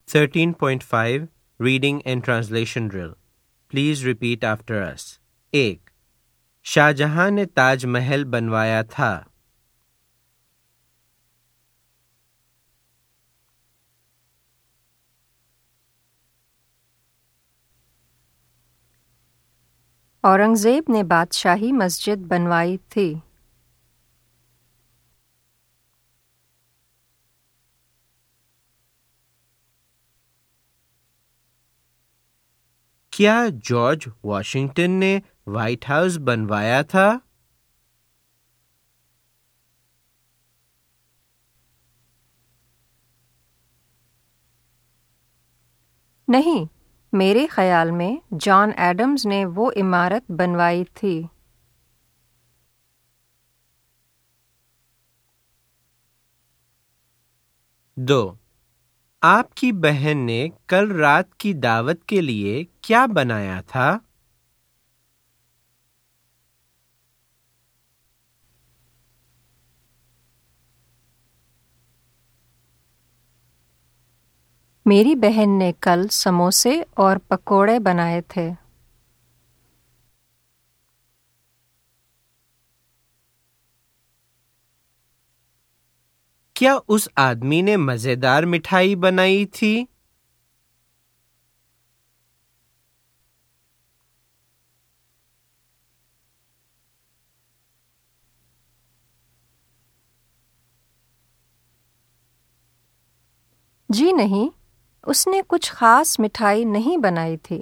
13.5 Reading and Translation Drill. Please repeat after us. 1. Shahjahan ने ताजमहल बनवाया था. औरंगजेब ने बादशाही मस्जिद बनवाई थी. क्या जॉर्ज वॉशिंगटन ने व्हाइट हाउस बनवाया था? नहीं, मेरे ख्याल में जॉन एडम्स ने वो इमारत बनवाई थी. 2. आपकी बहन ने कल रात की दावत के लिए क्या बनाया था? मेरी बहन ने कल समोसे और पकोड़े बनाए थे. क्या उस आदमी ने मजेदार मिठाई बनाई थी? जी नहीं, उसने कुछ खास मिठाई नहीं बनाई थी.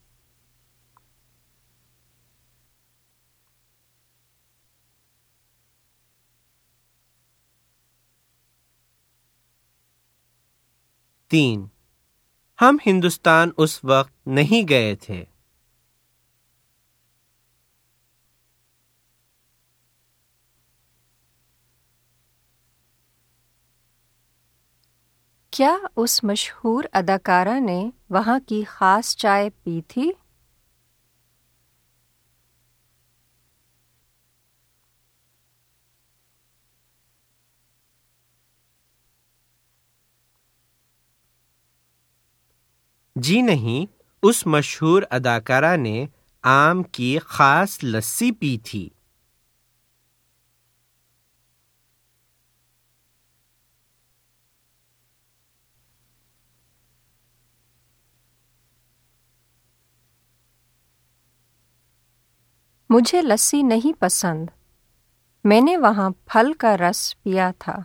तीन. हम हिंदुस्तान उस वक्त नहीं गए थे. क्या उस मशहूर अदाकारा ने वहाँ की खास चाय पी थी? जी नहीं, उस मशहूर अदाकारा ने आम की खास लस्सी पी थी. मुझे लस्सी नहीं पसंद. मैंने वहाँ फल का रस पिया था.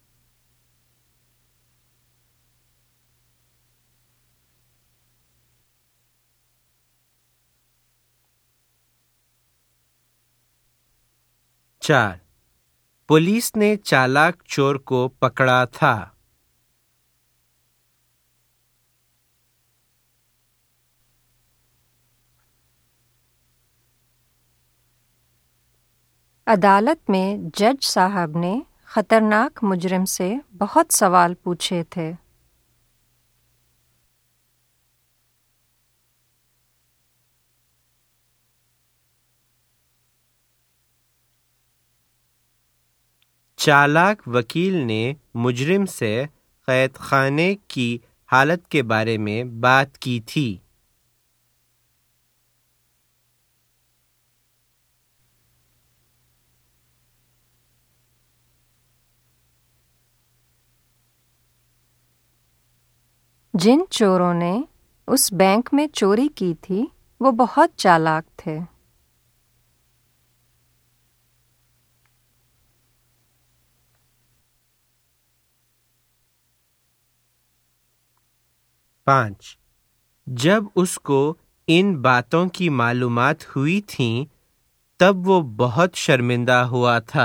चार. पुलिस ने चालाक चोर को पकड़ा था. अदालत में जज साहब ने खतरनाक मुजरिम से बहुत सवाल पूछे थे. चालाक वकील ने मुजरिम से कैद खाने की हालत के बारे में बात की थी. जिन चोरों ने उस बैंक में चोरी की थी वो बहुत चालाक थे. 5. जब उसको इन बातों की मालूमात हुई थी तब वो बहुत शर्मिंदा हुआ था.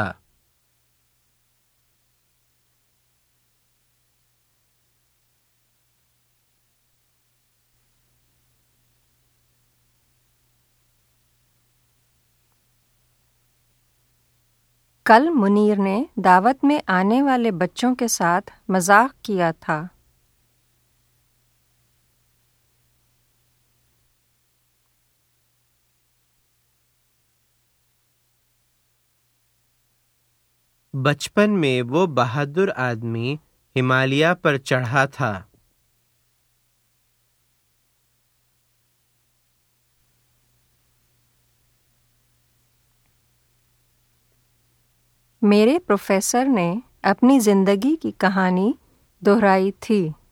कल मुनीर ने दावत में आने वाले बच्चों के साथ मजाक किया था. बचपन में वो बहादुर आदमी हिमालय पर चढ़ा था. मेरे प्रोफेसर ने अपनी जिंदगी की कहानी दोहराई थी।